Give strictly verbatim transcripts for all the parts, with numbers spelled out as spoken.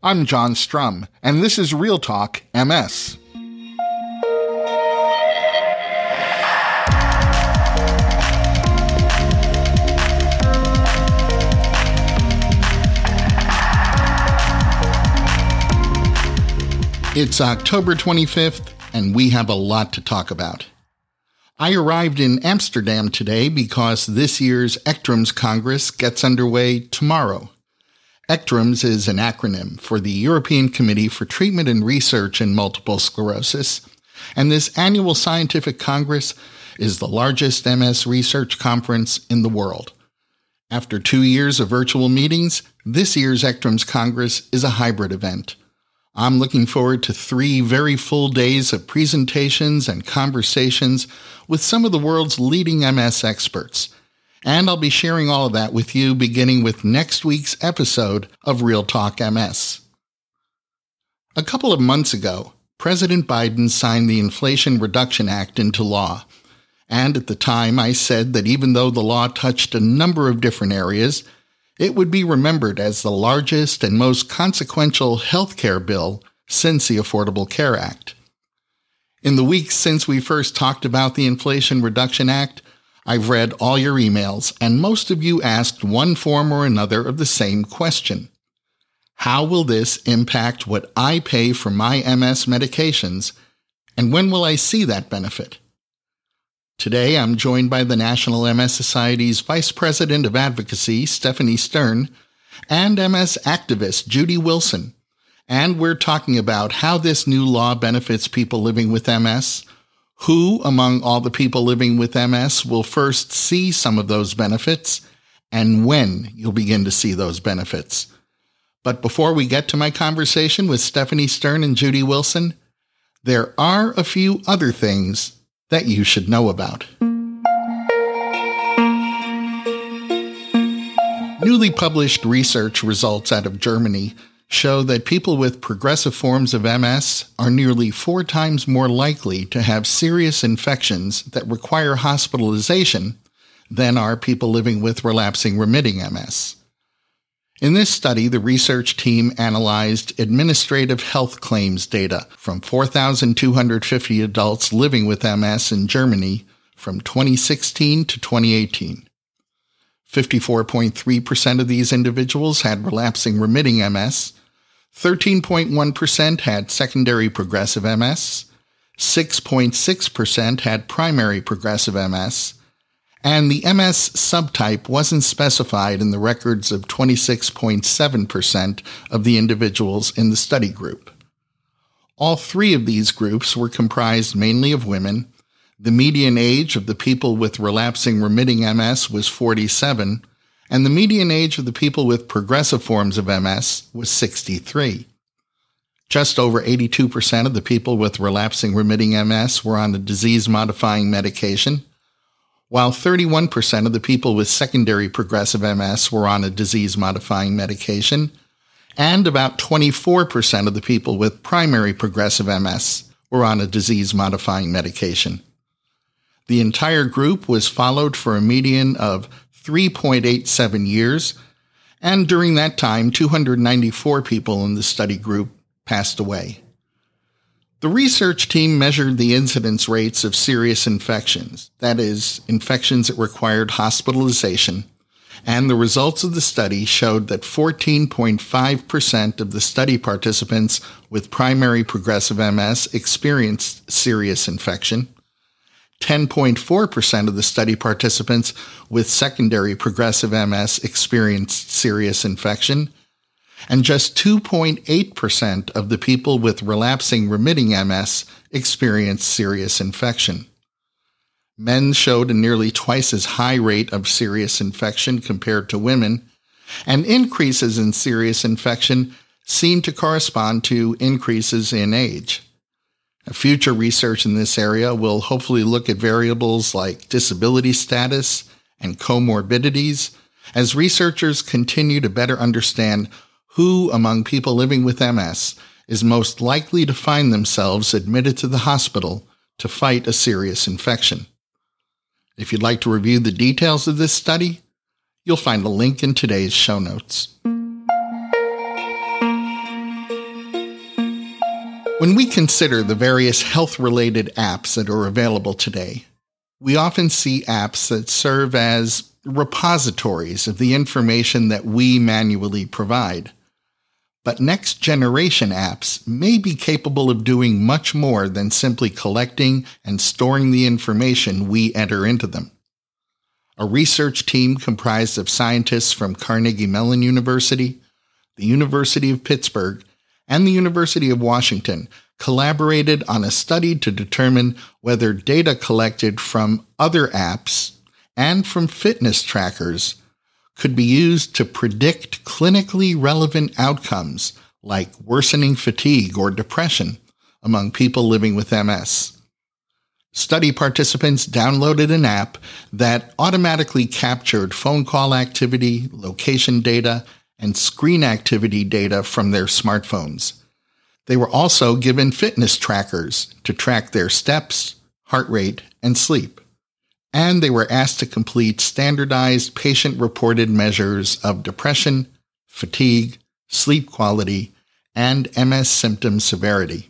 I'm John Strum, and this is Real Talk M S. It's October twenty-fifth, and we have a lot to talk about. I arrived in Amsterdam today because this year's ECTRIMS Congress gets underway tomorrow. ECTRIMS is an acronym for the European Committee for Treatment and Research in Multiple Sclerosis, and this annual scientific congress is the largest M S research conference in the world. After two years of virtual meetings, this year's ECTRIMS Congress is a hybrid event. I'm looking forward to three very full days of presentations and conversations with some of the world's leading M S experts. And I'll be sharing all of that with you beginning with next week's episode of Real Talk M S. A couple of months ago, President Biden signed the Inflation Reduction Act into law. And at the time, I said that even though the law touched a number of different areas, it would be remembered as the largest and most consequential health care bill since the Affordable Care Act. In the weeks since we first talked about the Inflation Reduction Act, I've read all your emails, and most of you asked one form or another of the same question. How will this impact what I pay for my M S medications, and when will I see that benefit? Today, I'm joined by the National M S Society's Vice President of Advocacy, Stephanie Stern, and M S activist Judy Wilson, and we're talking about how this new law benefits people living with M S, who among all the people living with M S will first see some of those benefits, and when you'll begin to see those benefits. But before we get to my conversation with Stephanie Stern and Judy Wilson, there are a few other things that you should know about. Newly published research results out of Germany show that people with progressive forms of M S are nearly four times more likely to have serious infections that require hospitalization than are people living with relapsing remitting M S. In this study, the research team analyzed administrative health claims data from four thousand two hundred fifty adults living with M S in Germany from twenty sixteen to twenty eighteen. fifty-four point three percent of these individuals had relapsing remitting M S, thirteen point one percent had secondary progressive M S, six point six percent had primary progressive M S, and the M S subtype wasn't specified in the records of twenty-six point seven percent of the individuals in the study group. All three of these groups were comprised mainly of women. The median age of the people with relapsing remitting M S was forty-seven, and the median age of the people with progressive forms of M S was sixty-three. Just over eighty-two percent of the people with relapsing remitting M S were on a disease-modifying medication, while thirty-one percent of the people with secondary progressive M S were on a disease-modifying medication, and about twenty-four percent of the people with primary progressive M S were on a disease-modifying medication. The entire group was followed for a median of three point eight seven years, and during that time, two hundred ninety-four people in the study group passed away. The research team measured the incidence rates of serious infections, that is, infections that required hospitalization, and the results of the study showed that fourteen point five percent of the study participants with primary progressive M S experienced serious infection, ten point four percent of the study participants with secondary progressive M S experienced serious infection, and just two point eight percent of the people with relapsing remitting M S experienced serious infection. Men showed a nearly twice as high rate of serious infection compared to women, and increases in serious infection seemed to correspond to increases in age. Future research in this area will hopefully look at variables like disability status and comorbidities as researchers continue to better understand who among people living with M S is most likely to find themselves admitted to the hospital to fight a serious infection. If you'd like to review the details of this study, you'll find a link in today's show notes. When we consider the various health-related apps that are available today, we often see apps that serve as repositories of the information that we manually provide. But next-generation apps may be capable of doing much more than simply collecting and storing the information we enter into them. A research team comprised of scientists from Carnegie Mellon University, the University of Pittsburgh, and the University of Washington collaborated on a study to determine whether data collected from other apps and from fitness trackers could be used to predict clinically relevant outcomes like worsening fatigue or depression among people living with M S. Study participants downloaded an app that automatically captured phone call activity, location data, and screen activity data from their smartphones. They were also given fitness trackers to track their steps, heart rate, and sleep. And they were asked to complete standardized patient-reported measures of depression, fatigue, sleep quality, and M S symptom severity.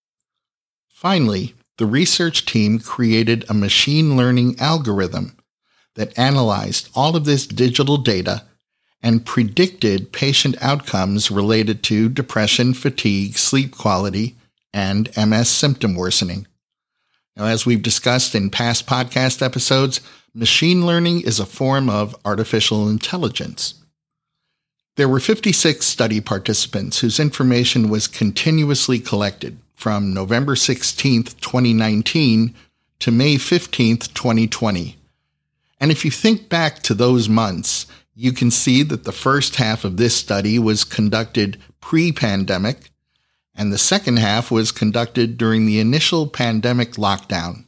Finally, the research team created a machine learning algorithm that analyzed all of this digital data and predicted patient outcomes related to depression, fatigue, sleep quality, and M S symptom worsening. Now, as we've discussed in past podcast episodes, machine learning is a form of artificial intelligence. There were fifty-six study participants whose information was continuously collected from November sixteenth, twenty nineteen to May fifteenth, twenty twenty. And if you think back to those months, you can see that the first half of this study was conducted pre-pandemic, and the second half was conducted during the initial pandemic lockdown.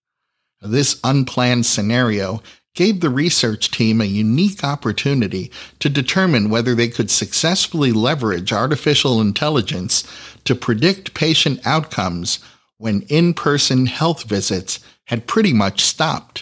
This unplanned scenario gave the research team a unique opportunity to determine whether they could successfully leverage artificial intelligence to predict patient outcomes when in-person health visits had pretty much stopped.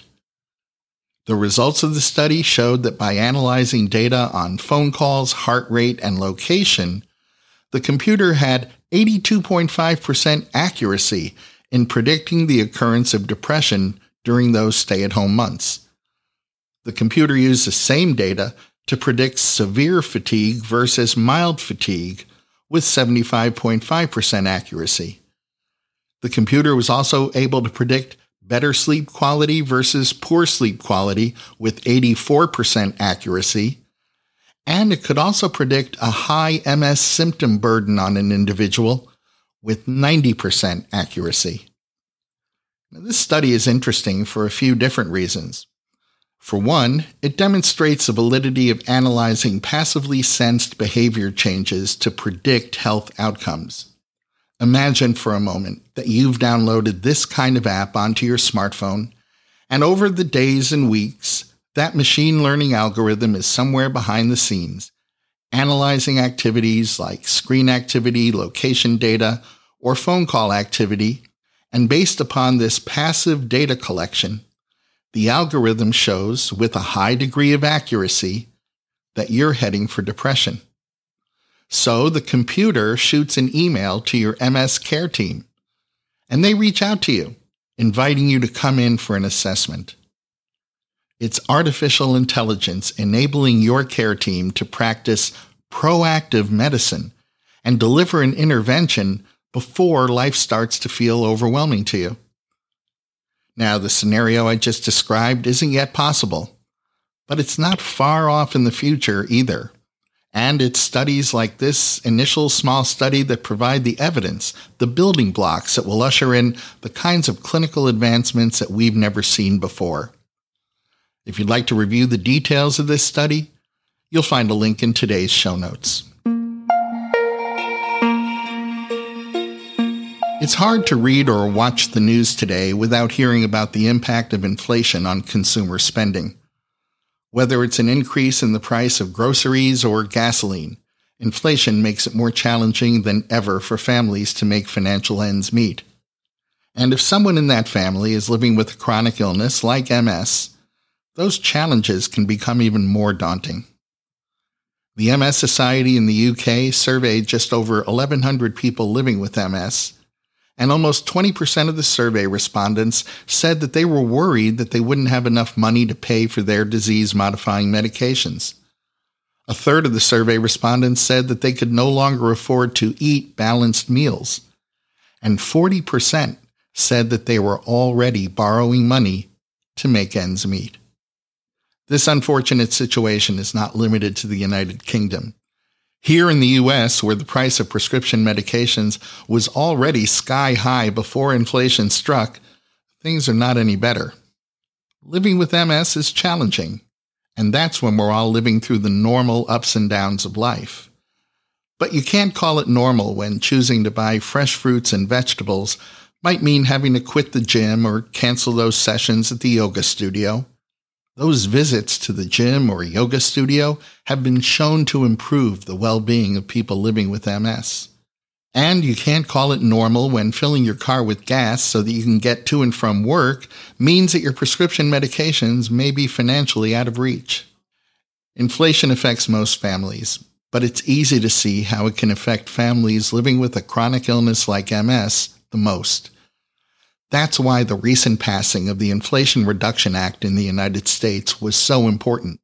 The results of the study showed that by analyzing data on phone calls, heart rate, and location, the computer had eighty-two point five percent accuracy in predicting the occurrence of depression during those stay-at-home months. The computer used the same data to predict severe fatigue versus mild fatigue with seventy-five point five percent accuracy. The computer was also able to predict better sleep quality versus poor sleep quality with eighty-four percent accuracy, and it could also predict a high M S symptom burden on an individual with ninety percent accuracy. Now, this study is interesting for a few different reasons. For one, it demonstrates the validity of analyzing passively sensed behavior changes to predict health outcomes. Imagine for a moment that you've downloaded this kind of app onto your smartphone, and over the days and weeks, that machine learning algorithm is somewhere behind the scenes, analyzing activities like screen activity, location data, or phone call activity, and based upon this passive data collection, the algorithm shows with a high degree of accuracy that you're heading for depression. So the computer shoots an email to your M S care team, and they reach out to you, inviting you to come in for an assessment. It's artificial intelligence enabling your care team to practice proactive medicine and deliver an intervention before life starts to feel overwhelming to you. Now, the scenario I just described isn't yet possible, but it's not far off in the future either. And it's studies like this initial small study that provide the evidence, the building blocks that will usher in the kinds of clinical advancements that we've never seen before. If you'd like to review the details of this study, you'll find a link in today's show notes. It's hard to read or watch the news today without hearing about the impact of inflation on consumer spending. Whether it's an increase in the price of groceries or gasoline, inflation makes it more challenging than ever for families to make financial ends meet. And if someone in that family is living with a chronic illness like M S, those challenges can become even more daunting. The M S Society in the U K surveyed just over eleven hundred people living with M S, And almost twenty percent of the survey respondents said that they were worried that they wouldn't have enough money to pay for their disease-modifying medications. A third of the survey respondents said that they could no longer afford to eat balanced meals. And forty percent said that they were already borrowing money to make ends meet. This unfortunate situation is not limited to the United Kingdom. Here in the U S, where the price of prescription medications was already sky high before inflation struck, things are not any better. Living with M S is challenging, and that's when we're all living through the normal ups and downs of life. But you can't call it normal when choosing to buy fresh fruits and vegetables might mean having to quit the gym or cancel those sessions at the yoga studio. Those visits to the gym or yoga studio have been shown to improve the well-being of people living with M S. And you can't call it normal when filling your car with gas so that you can get to and from work means that your prescription medications may be financially out of reach. Inflation affects most families, but it's easy to see how it can affect families living with a chronic illness like M S the most. That's why the recent passing of the Inflation Reduction Act in the United States was so important.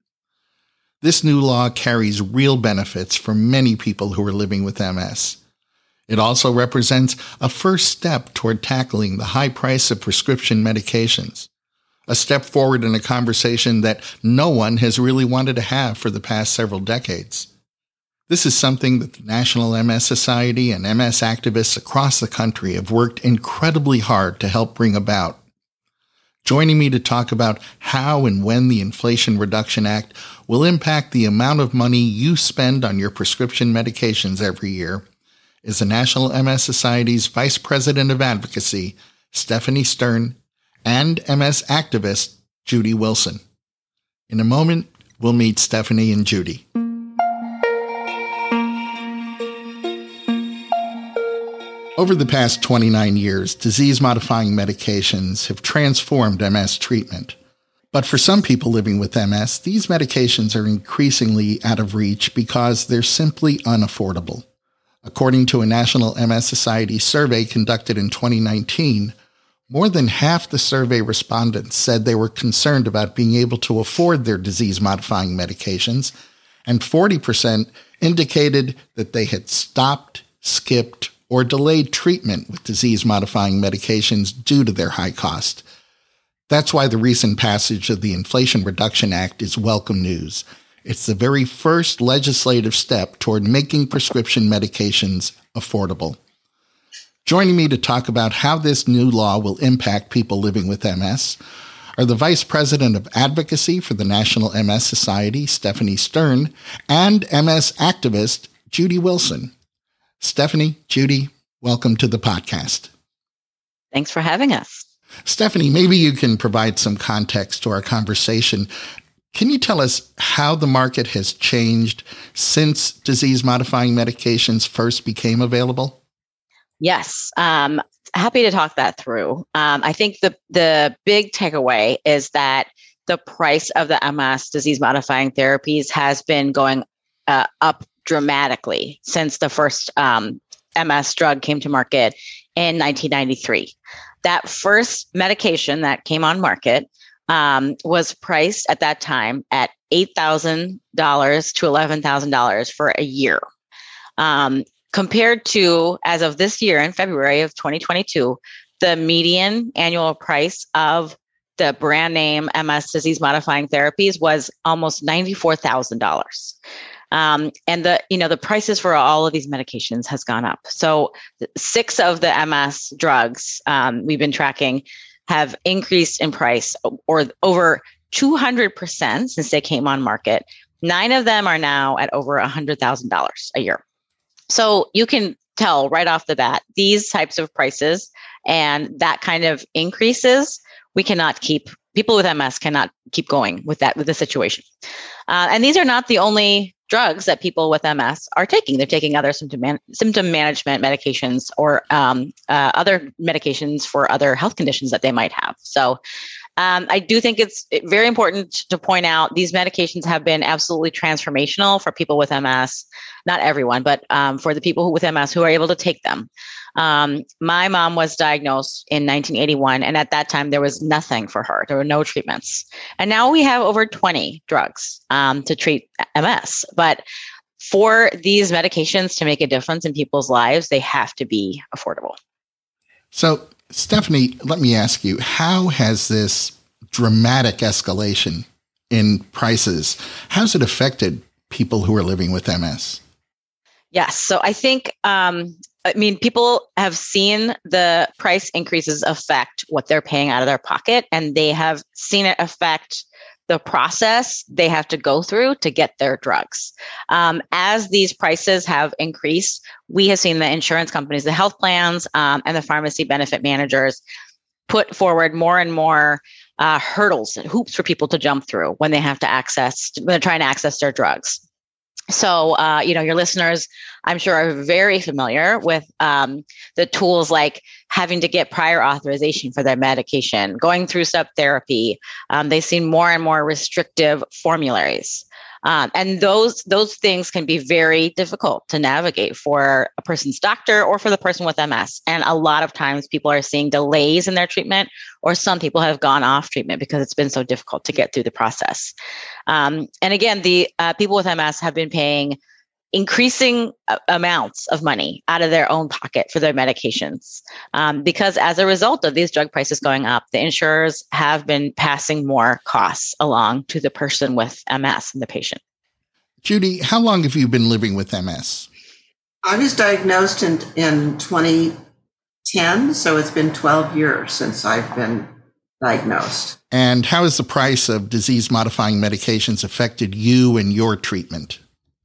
This new law carries real benefits for many people who are living with M S. It also represents a first step toward tackling the high price of prescription medications, a step forward in a conversation that no one has really wanted to have for the past several decades. This is something that the National M S Society and M S activists across the country have worked incredibly hard to help bring about. Joining me to talk about how and when the Inflation Reduction Act will impact the amount of money you spend on your prescription medications every year is the National M S Society's Vice President of Advocacy, Stephanie Stern, and M S activist, Judy Wilson. In a moment, we'll meet Stephanie and Judy. Over the past twenty-nine years, disease-modifying medications have transformed M S treatment. But for some people living with M S, these medications are increasingly out of reach because they're simply unaffordable. According to a National M S Society survey conducted in twenty nineteen, more than half the survey respondents said they were concerned about being able to afford their disease-modifying medications, and forty percent indicated that they had stopped, skipped, or delayed treatment with disease-modifying medications due to their high cost. That's why the recent passage of the Inflation Reduction Act is welcome news. It's the very first legislative step toward making prescription medications affordable. Joining me to talk about how this new law will impact people living with M S are the Vice President of Advocacy for the National M S Society, Stephanie Stern, and M S activist, Judy Wilson. Stephanie, Judy, welcome to the podcast. Thanks for having us. Stephanie, maybe you can provide some context to our conversation. Can you tell us how the market has changed since disease-modifying medications first became available? Yes, um, happy to talk that through. Um, I think the the big takeaway is that the price of the M S disease-modifying therapies has been going uh, up dramatically since the first um, M S drug came to market in nineteen ninety-three. That first medication that came on market um, was priced at that time at eight thousand dollars to eleven thousand dollars for a year. Um, compared to, as of this year in February of twenty twenty-two, the median annual price of the brand name M S disease modifying therapies was almost ninety-four thousand dollars. Um, and the, you know, the prices for all of these medications has gone up. So six of the M S drugs um, we've been tracking have increased in price or over two hundred percent since they came on market. Nine of them are now at over one hundred thousand dollars a year. So you can tell right off the bat, these types of prices and that kind of increases, we cannot keep, people with M S cannot keep going with that, with the situation. Uh, and these are not the only drugs that people with M S are taking. They're taking other symptom man- symptom management medications or um, uh, other medications for other health conditions that they might have. So Um, I do think it's very important to point out these medications have been absolutely transformational for people with M S. Not everyone, but um, for the people who, with M S who are able to take them. Um, my mom was diagnosed in nineteen eighty-one, and at that time there was nothing for her. There were no treatments, and now we have over twenty drugs um, to treat M S. But for these medications to make a difference in people's lives, they have to be affordable. So, Stephanie, let me ask you, how has this dramatic escalation in prices, how's it affected people who are living with M S? Yes. So I think, um, I mean, people have seen the price increases affect what they're paying out of their pocket, and they have seen it affect the process they have to go through to get their drugs. Um, as these prices have increased, we have seen the insurance companies, the health plans, um, and the pharmacy benefit managers put forward more and more uh, hurdles and hoops for people to jump through when they have to access, when they're trying to access their drugs. So, uh, you know, your listeners, I'm sure, are very familiar with um, the tools like having to get prior authorization for their medication, going through step therapy. Um, they've seen more and more restrictive formularies. Um, and those those things can be very difficult to navigate for a person's doctor or for the person with M S. And a lot of times people are seeing delays in their treatment, or some people have gone off treatment because it's been so difficult to get through the process. Um, and again, the uh, people with M S have been paying increasing uh, amounts of money out of their own pocket for their medications. Um, because as a result of these drug prices going up, the insurers have been passing more costs along to the person with M S and the patient. Judy, how long have you been living with M S? I was diagnosed in, in twenty ten, so it's been twelve years since I've been diagnosed. And how has the price of disease-modifying medications affected you and your treatment?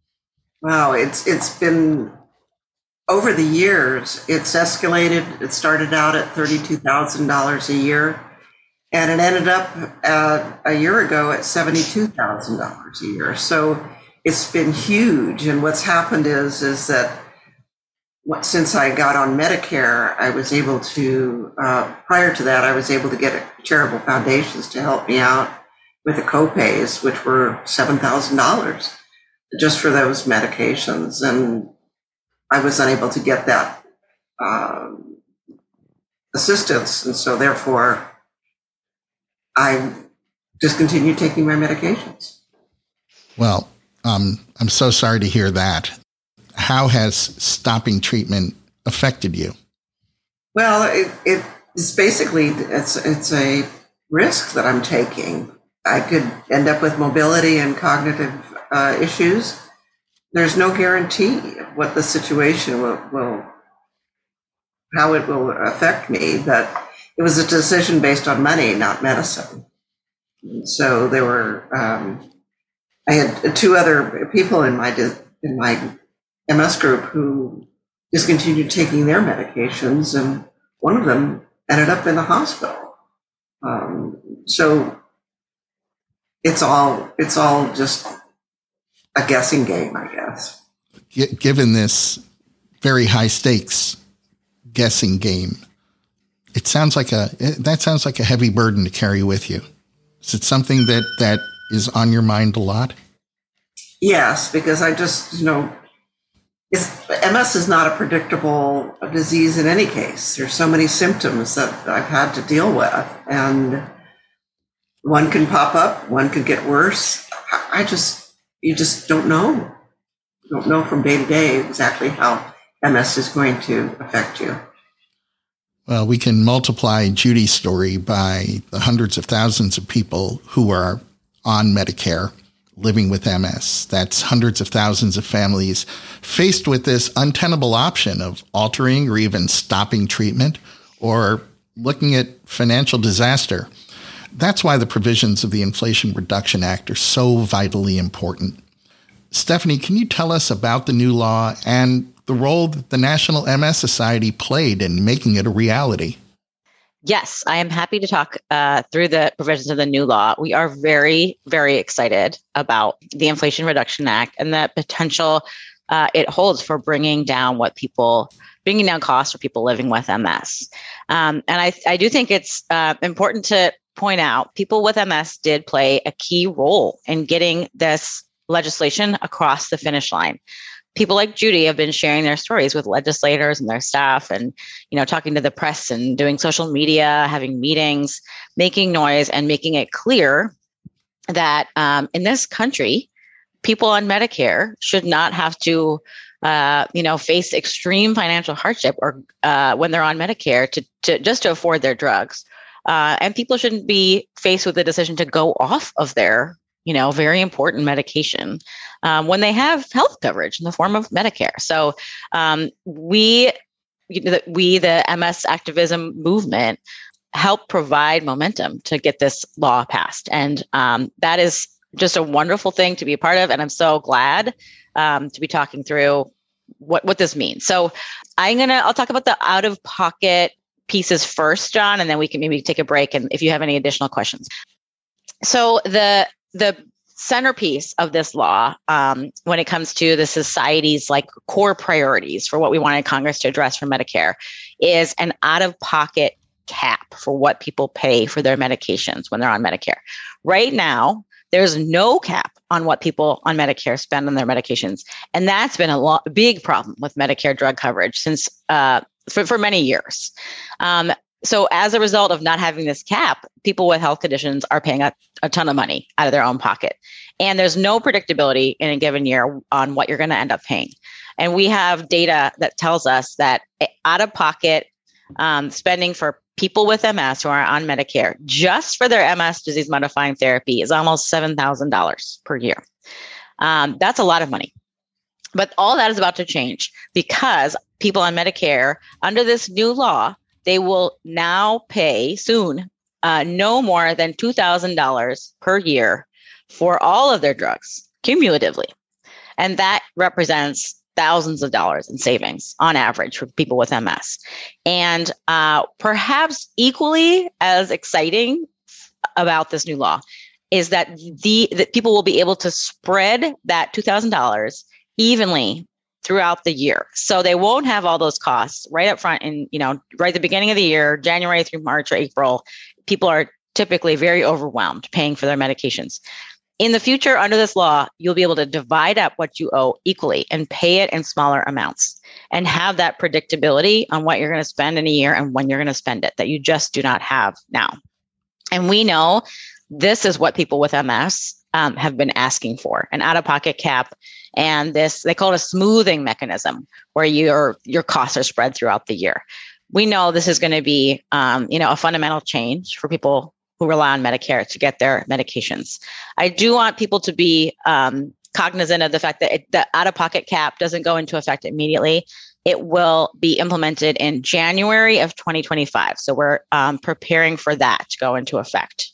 Wow, it's it's been, over the years, it's escalated. It started out at thirty-two thousand dollars a year, and it ended up at, a year ago at seventy-two thousand dollars a year. So it's been huge. And what's happened is, is that what, since I got on Medicare, I was able to, uh, prior to that, I was able to get charitable foundations to help me out with the copays, which were seven thousand dollars. Just for those medications, and I was unable to get that um, assistance, and so therefore I discontinued taking my medications. Well, um, I'm so sorry to hear that. How has stopping treatment affected you? Well, it, it, it's basically it's it's a risk that I'm taking. I could end up with mobility and cognitive uh, issues. There's no guarantee of what the situation will, will, how it will affect me, but it was a decision based on money, not medicine. So there were, um, I had two other people in my in my M S group who discontinued taking their medications, and one of them ended up in the hospital. Um, so it's all it's all just a guessing game, I guess. Given this very high stakes guessing game, it sounds like a that sounds like a heavy burden to carry with you. Is it something that that is on your mind a lot? Yes, because I just, you know, it's, M S is not a predictable disease in any case. There's so many symptoms that I've had to deal with, and one can pop up, one could get worse. I just, you just don't know. You don't know from day to day exactly how M S is going to affect you. Well, we can multiply Judy's story by the hundreds of thousands of people who are on Medicare living with M S. That's hundreds of thousands of families faced with this untenable option of altering or even stopping treatment or looking at financial disaster. That's why the provisions of the Inflation Reduction Act are so vitally important. Stephanie, can you tell us about the new law and the role that the National M S Society played in making it a reality? Yes, I am happy to talk uh, through the provisions of the new law. We are very, very excited about the Inflation Reduction Act and the potential uh, it holds for bringing down what people, bringing down costs for people living with M S. Um, and I, I do think it's uh, important to point out, people with M S did play a key role in getting this legislation across the finish line. People like Judy have been sharing their stories with legislators and their staff and, you know, talking to the press and doing social media, having meetings, making noise and making it clear that um, in this country, people on Medicare should not have to, uh, you know, face extreme financial hardship or uh, when they're on Medicare to, to just to afford their drugs. Uh, and people shouldn't be faced with the decision to go off of their, you know, very important medication um, when they have health coverage in the form of Medicare. So um, we, we, the M S activism movement, help provide momentum to get this law passed. And um, that is just a wonderful thing to be a part of. And I'm so glad um, to be talking through what, what this means. So I'm going to, I'll talk about the out-of-pocket pieces first, John, and then we can maybe take a break. And if you have any additional questions. So the, the centerpiece of this law, um, when it comes to the society's like core priorities for what we wanted Congress to address for Medicare, is an out-of-pocket cap for what people pay for their medications when they're on Medicare. Right now, there's no cap on what people on Medicare spend on their medications, and that's been a lo- big problem with Medicare drug coverage since uh, for, for many years. Um, So as a result of not having this cap, people with health conditions are paying a, a ton of money out of their own pocket. And there's no predictability in a given year on what you're going to end up paying. And we have data that tells us that out-of-pocket um, spending for people with M S who are on Medicare, just for their M S disease-modifying therapy, is almost seven thousand dollars per year. Um, that's a lot of money. But all that is about to change because people on Medicare, under this new law, they will now pay soon uh, no more than two thousand dollars per year for all of their drugs cumulatively. And that represents thousands of dollars in savings on average for people with M S. And uh, perhaps equally as exciting about this new law is that the that people will be able to spread that two thousand dollars evenly throughout the year. So they won't have all those costs right up front in, you know, right at the beginning of the year, January through March or April. People are typically very overwhelmed paying for their medications. In the future, under this law, you'll be able to divide up what you owe equally and pay it in smaller amounts and have that predictability on what you're going to spend in a year and when you're going to spend it that you just do not have now. And we know this is what people with M S um, have been asking for, an out-of-pocket cap. And this, they call it a smoothing mechanism where your, your costs are spread throughout the year. We know this is going to be, um, you know, a fundamental change for people who rely on Medicare to get their medications. I do want people to be um, cognizant of the fact that it, the out-of-pocket cap doesn't go into effect immediately. It will be implemented in January of twenty twenty-five. So we're um, preparing for that to go into effect.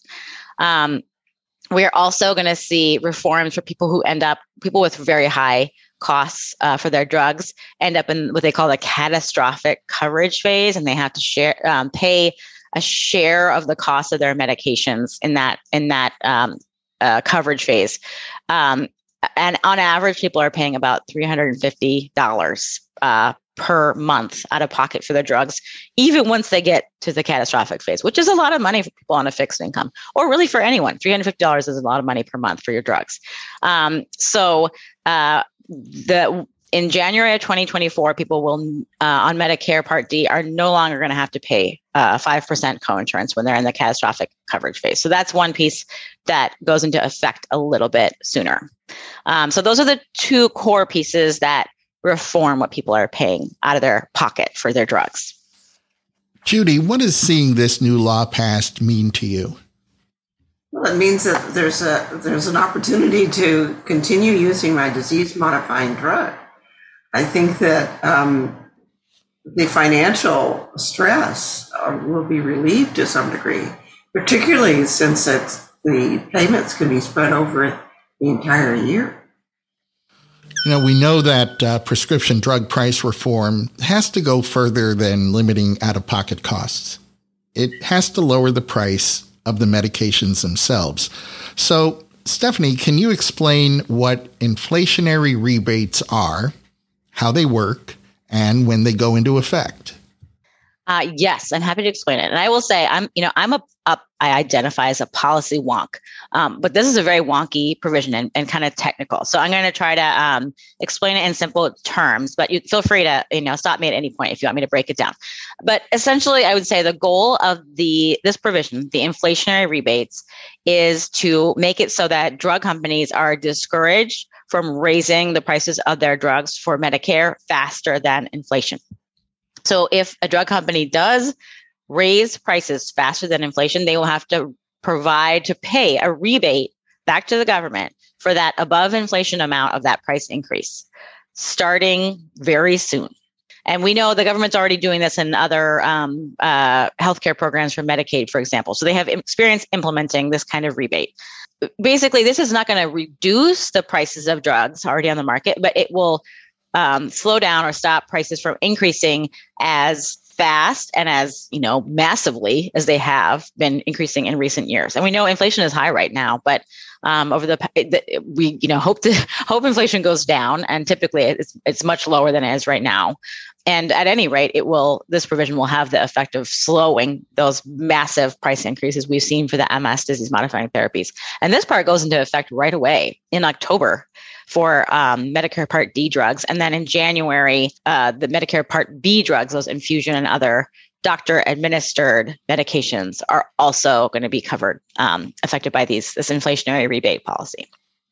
Um, we're also going to see reforms for people who end up, people with very high costs uh, for their drugs end up in what they call the catastrophic coverage phase, and they have to share um, pay a share of the cost of their medications in that in that um, uh, coverage phase. Um, and on average, people are paying about three hundred fifty dollars uh, per month out of pocket for their drugs, even once they get to the catastrophic phase, which is a lot of money for people on a fixed income, or really for anyone. three hundred fifty dollars is a lot of money per month for your drugs. Um, so uh, the in January of twenty twenty-four, people will uh, on Medicare Part D are no longer going to have to pay uh, five percent coinsurance when they're in the catastrophic coverage phase. So that's one piece that goes into effect a little bit sooner. Um, so those are the two core pieces that reform what people are paying out of their pocket for their drugs. Judy, what does seeing this new law passed mean to you? Well, it means that there's a there's an opportunity to continue using my disease-modifying drug. I think that um, the financial stress uh, will be relieved to some degree, particularly since it's, the payments can be spread over the entire year. You know, we know that uh, prescription drug price reform has to go further than limiting out-of-pocket costs. It has to lower the price of the medications themselves. So, Stephanie, can you explain what inflationary rebates are, how they work, and when they go into effect? Uh, yes, I'm happy to explain it. And I will say, I'm, you know, I'm a, a I identify as a policy wonk, um, but this is a very wonky provision and, and kind of technical. So I'm going to try to um, explain it in simple terms, but you feel free to, you know, stop me at any point if you want me to break it down. But essentially, I would say the goal of the this provision, the inflationary rebates, is to make it so that drug companies are discouraged from raising the prices of their drugs for Medicare faster than inflation. So if a drug company does raise prices faster than inflation, they will have to provide to pay a rebate back to the government for that above inflation amount of that price increase, starting very soon. And we know the government's already doing this in other um, uh, healthcare programs for Medicaid, for example. So they have experience implementing this kind of rebate. Basically, this is not going to reduce the prices of drugs already on the market, but it will Um, slow down or stop prices from increasing as fast and as, you know, massively as they have been increasing in recent years. And we know inflation is high right now, but um, over the, the we, you know, hope to hope inflation goes down, and typically it's it's much lower than it is right now. And at any rate, it will this provision will have the effect of slowing those massive price increases we've seen for the M S disease modifying therapies. And this part goes into effect right away in October for um, Medicare Part D drugs. And then in January, uh, the Medicare Part B drugs, those infusion and other doctor administered medications, are also going to be covered, um, affected by these this inflationary rebate policy.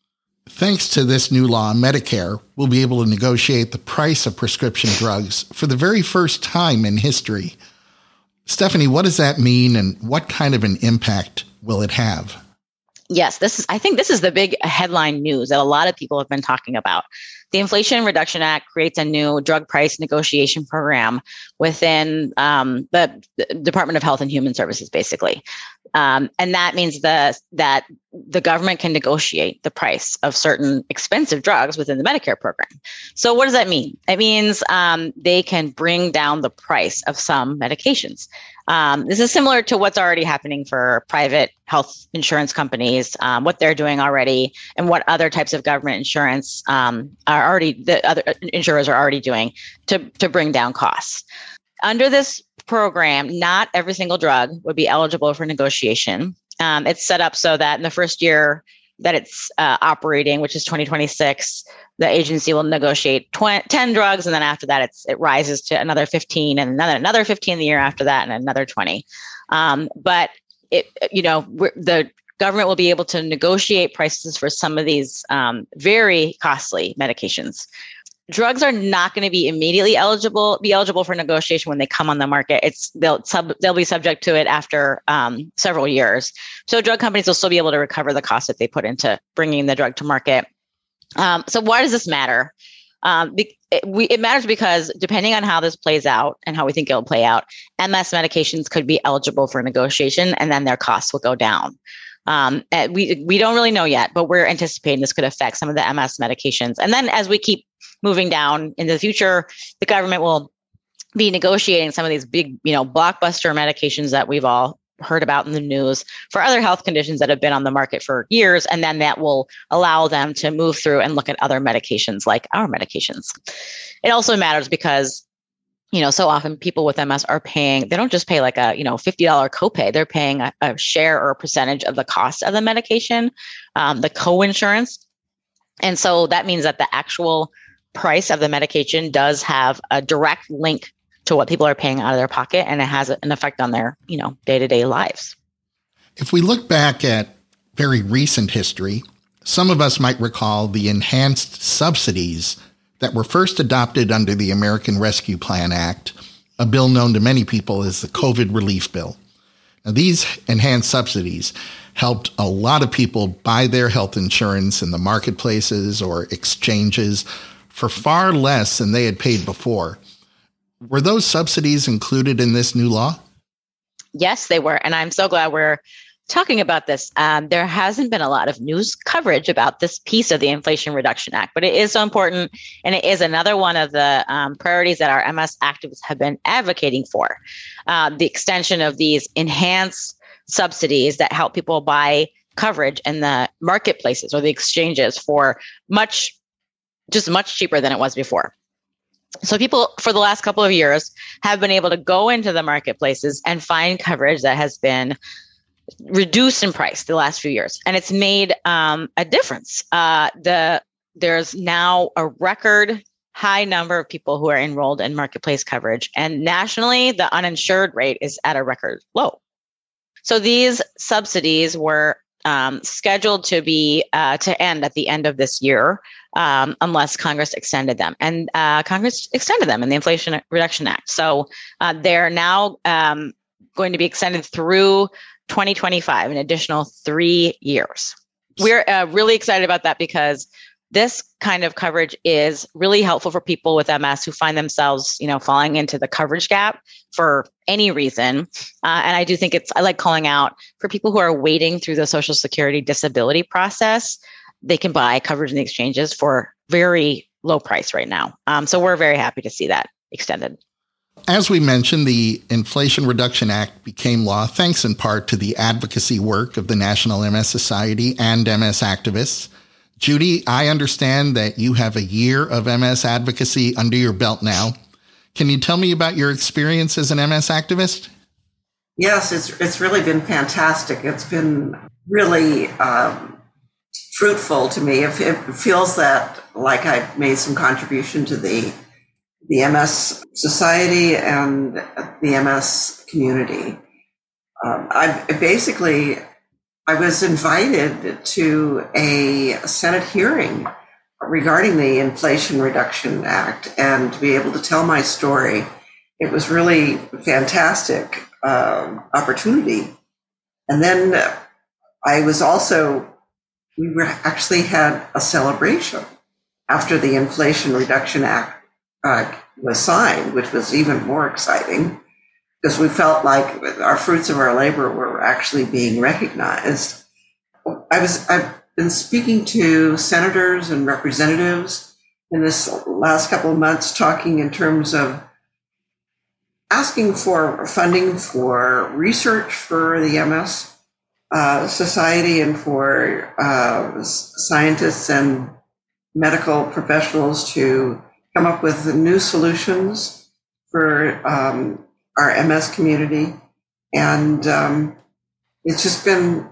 Thanks to this new law, Medicare will be able to negotiate the price of prescription drugs for the very first time in history. Stephanie, what does that mean, and what kind of an impact will it have? Yes, this is, I think this is the big headline news that a lot of people have been talking about. The Inflation Reduction Act creates a new drug price negotiation program within um, the, the Department of Health and Human Services, basically. Um, and that means the, that the government can negotiate the price of certain expensive drugs within the Medicare program. So what does that mean? It means um, they can bring down the price of some medications. Um, this is similar to what's already happening for private health insurance companies, um, what they're doing already, and what other types of government insurance um, are already, the other insurers are already doing to, to bring down costs. Under this program, not every single drug would be eligible for negotiation. Um, it's set up so that in the first year that it's uh, operating, which is twenty twenty-six, the agency will negotiate twenty, ten drugs, and then after that, it's it rises to another fifteen, and another another fifteen the year after that, and another twenty. Um, but it, you know, we're, the government will be able to negotiate prices for some of these um, very costly medications. Drugs are not going to be immediately eligible, be eligible for negotiation when they come on the market. It's they'll sub, they'll be subject to it after um, several years. So drug companies will still be able to recover the cost that they put into bringing the drug to market. Um, so why does this matter? Um, be, it, we, it matters because depending on how this plays out and how we think it'll play out, M S medications could be eligible for negotiation, and then their costs will go down. Um, we we don't really know yet, but we're anticipating this could affect some of the M S medications. And then as we keep moving down into the future, the government will be negotiating some of these big, you know, blockbuster medications that we've all heard about in the news for other health conditions that have been on the market for years. And then that will allow them to move through and look at other medications like our medications. It also matters because, you know, so often people with M S are paying, they don't just pay like a, you know, fifty dollars copay, they're paying a, a share or a percentage of the cost of the medication, um, the co-insurance. And so that means that the actual price of the medication does have a direct link to what people are paying out of their pocket, and it has an effect on their, you know, day-to-day lives. If we look back at very recent history, some of us might recall the enhanced subsidies that were first adopted under the American Rescue Plan Act, a bill known to many people as the COVID Relief Bill. Now, these enhanced subsidies helped a lot of people buy their health insurance in the marketplaces or exchanges for far less than they had paid before. Were those subsidies included in this new law? Yes, they were. And I'm so glad we're talking about this. Um, there hasn't been a lot of news coverage about this piece of the Inflation Reduction Act, but it is so important. And it is another one of the um, priorities that our M S activists have been advocating for. Uh, the extension of these enhanced subsidies that help people buy coverage in the marketplaces or the exchanges for much just much cheaper than it was before. So people for the last couple of years have been able to go into the marketplaces and find coverage that has been reduced in price the last few years. And it's made um, a difference. Uh, the There's now a record high number of people who are enrolled in marketplace coverage. And nationally, the uninsured rate is at a record low. So these subsidies were um, scheduled to be uh, to end at the end of this year, um, unless Congress extended them. And uh, Congress extended them in the Inflation Reduction Act. So uh, they're now um, going to be extended through twenty twenty-five, an additional three years. We're uh, really excited about that because this kind of coverage is really helpful for people with M S who find themselves, you know, falling into the coverage gap for any reason. Uh, and I do think it's, I like calling out for people who are wading through the Social Security disability process, they can buy coverage in the exchanges for very low price right now. Um, so we're very happy to see that extended. As we mentioned, the Inflation Reduction Act became law thanks in part to the advocacy work of the National M S Society and M S activists. Judy, I understand that you have a year of M S advocacy under your belt now. Can you tell me about your experience as an M S activist? Yes, it's it's really been fantastic. It's been really um, fruitful to me. It, it feels that like I've made some contribution to the the M S Society and the M S community. Um, I basically. I was invited to a Senate hearing regarding the Inflation Reduction Act and to be able to tell my story. It was really a fantastic uh, opportunity. And then I was also, we were actually had a celebration after the Inflation Reduction Act uh, was signed, which was even more exciting, because we felt like our fruits of our labor were actually being recognized. I was, I've been speaking to senators and representatives in this last couple of months, talking in terms of asking for funding for research for the M S uh, Society and for uh, scientists and medical professionals to come up with new solutions for um, our M S community. And um, it's just been,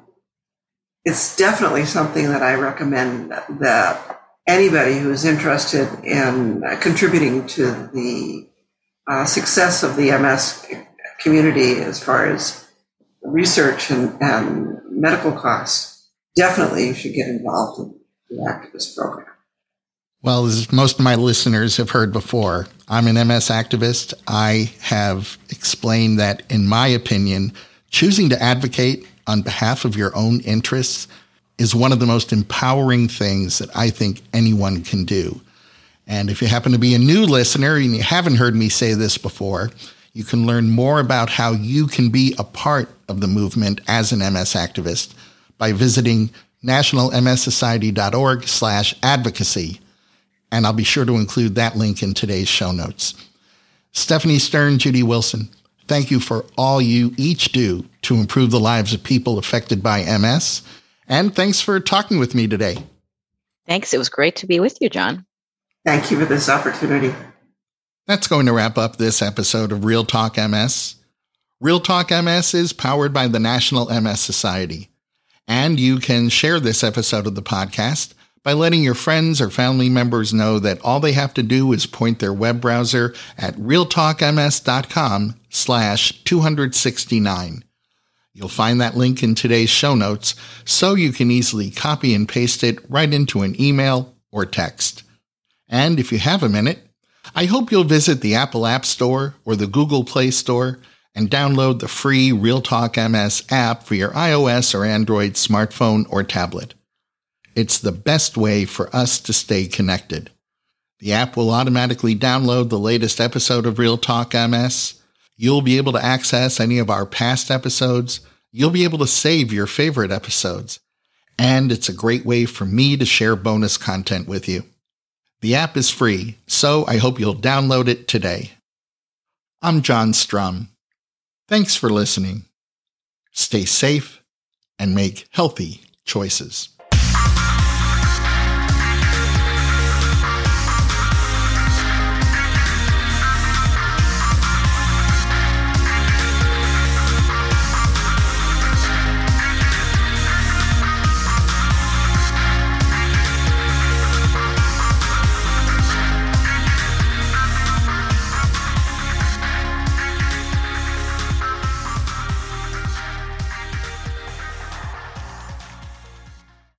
it's definitely something that I recommend that anybody who is interested in contributing to the uh, success of the M S community as far as research and, and medical costs, definitely you should get involved in the activist program. Well, as most of my listeners have heard before, I'm an M S activist. I have explained that, in my opinion, choosing to advocate on behalf of your own interests is one of the most empowering things that I think anyone can do. And if you happen to be a new listener and you haven't heard me say this before, you can learn more about how you can be a part of the movement as an M S activist by visiting nationalmssociety.org slash advocacy. And I'll be sure to include that link in today's show notes. Stephanie Stern, Judy Wilson, thank you for all you each do to improve the lives of people affected by M S. And thanks for talking with me today. Thanks. It was great to be with you, John. Thank you for this opportunity. That's going to wrap up this episode of Real Talk M S. Real Talk M S is powered by the National M S Society. And you can share this episode of the podcast by letting your friends or family members know that all they have to do is point their web browser at realtalkms.com slash 269. You'll find that link in today's show notes, so you can easily copy and paste it right into an email or text. And if you have a minute, I hope you'll visit the Apple App Store or the Google Play Store and download the free Real Talk M S app for your iOS or Android smartphone or tablet. It's the best way for us to stay connected. The app will automatically download the latest episode of Real Talk M S. You'll be able to access any of our past episodes. You'll be able to save your favorite episodes. And it's a great way for me to share bonus content with you. The app is free, so I hope you'll download it today. I'm John Strum. Thanks for listening. Stay safe and make healthy choices.